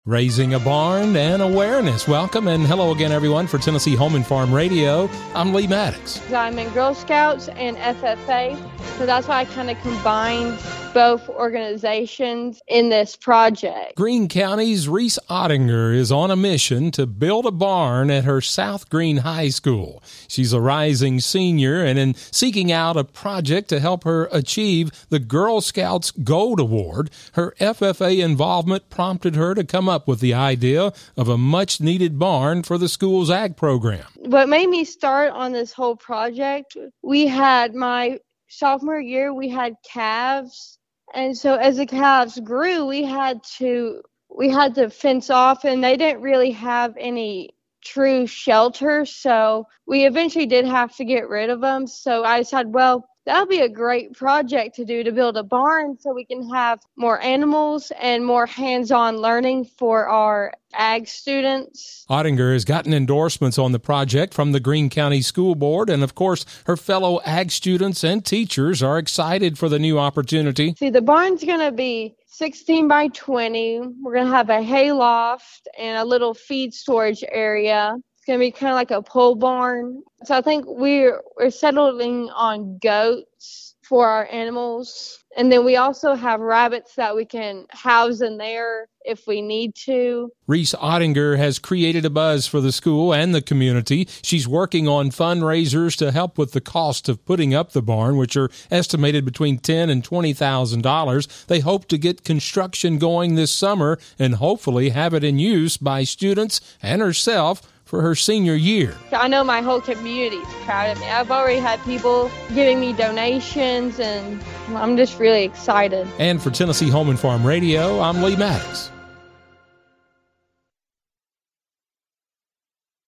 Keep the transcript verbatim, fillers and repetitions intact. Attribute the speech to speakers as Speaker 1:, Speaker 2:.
Speaker 1: Raising a barn and awareness. Welcome and hello again, everyone, for Tennessee Home and Farm Radio. I'm Lee Maddox.
Speaker 2: I'm in Girl Scouts and F F A, so that's why I kind of combined both organizations in this project.
Speaker 1: Greene County's Reese Ottinger is on a mission to build a barn at her South Greene High School. She's a rising senior and in seeking out a project to help her achieve the Girl Scouts Gold Award, her F F A involvement prompted her to come up with the idea of a much-needed barn for the school's ag program.
Speaker 2: What made me start on this whole project, we had my sophomore year, we had calves. And so as the calves grew, we had to we had to fence off, and they didn't really have any true shelter. So we eventually did have to get rid of them. So I decided, well, that'll be a great project to do, to build a barn so we can have more animals and more hands-on learning for our ag students.
Speaker 1: Ottinger has gotten endorsements on the project from the Greene County School Board, and of course, her fellow ag students and teachers are excited for the new opportunity.
Speaker 2: See, the barn's going to be sixteen by twenty. We're going to have a hay loft and a little feed storage area. It's going to be kind of like a pole barn. So I think we're we're settling on goats for our animals. And then we also have rabbits that we can house in there if we need to.
Speaker 1: Reese Ottinger has created a buzz for the school and the community. She's working on fundraisers to help with the cost of putting up the barn, which are estimated between ten thousand dollars and twenty thousand dollars. They hope to get construction going this summer and hopefully have it in use by students and herself for her senior year.
Speaker 2: I know my whole community is proud of me. I've already had people giving me donations, and I'm just really excited.
Speaker 1: And for Tennessee Home and Farm Radio, I'm Lee Maddox.